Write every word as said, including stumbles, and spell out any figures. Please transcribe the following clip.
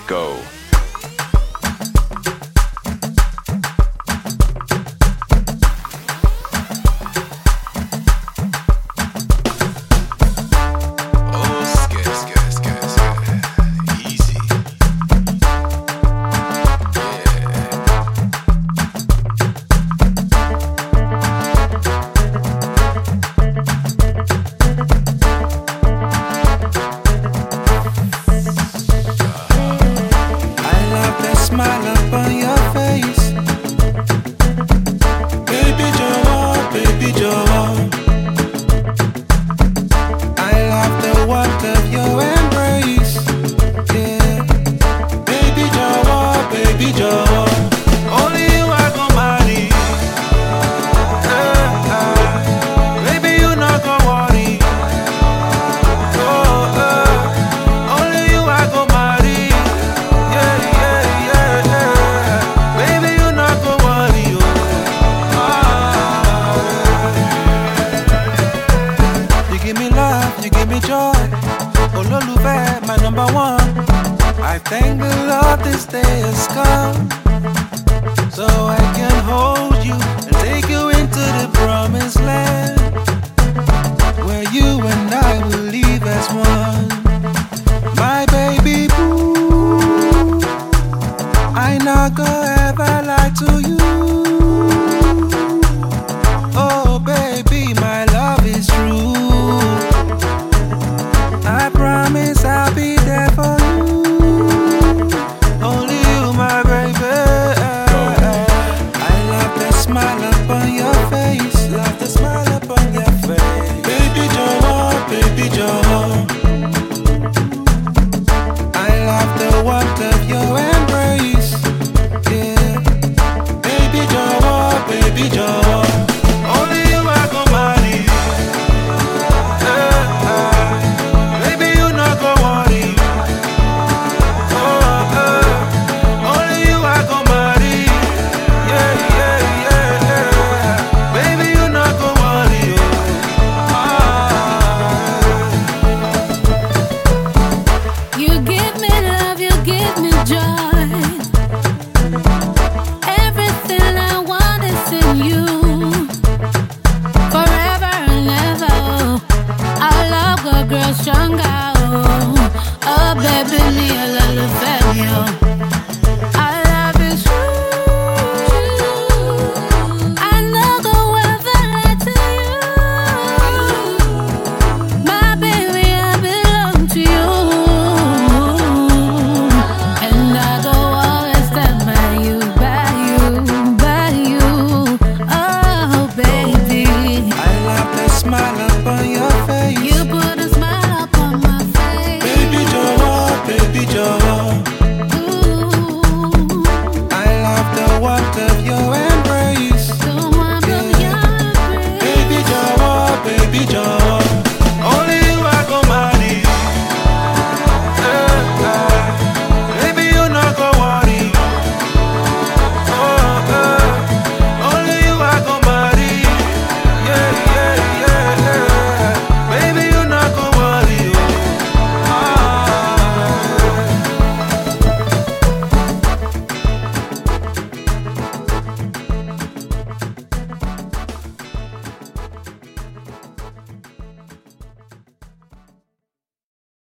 go. Smile up on your face, baby Joe, baby Joe. I love the warmth of your embrace, yeah. Baby Joe, baby Joe. Only you I gon' marry, uh, uh. Baby you not gon' worry, oh, uh. Only you I gon' marry, yeah, yeah. You give me joy, Ololufe, my number one. I thank the Lord this day has come, so I can hold you and take you into the promised land, where you and I will live as one.